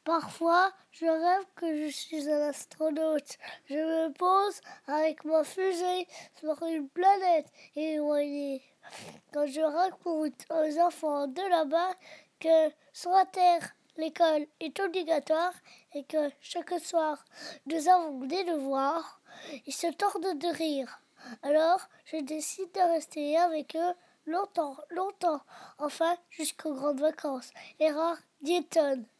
Parfois, je rêve que je suis un astronaute. Je me pose avec ma fusée sur une planète éloignée. Quand je raconte aux enfants de là-bas que sur la Terre, l'école est obligatoire et que chaque soir, nous avons des devoirs, ils se tordent de rire. Alors, je décide de rester avec eux longtemps, longtemps, enfin jusqu'aux grandes vacances. Erreur Newton.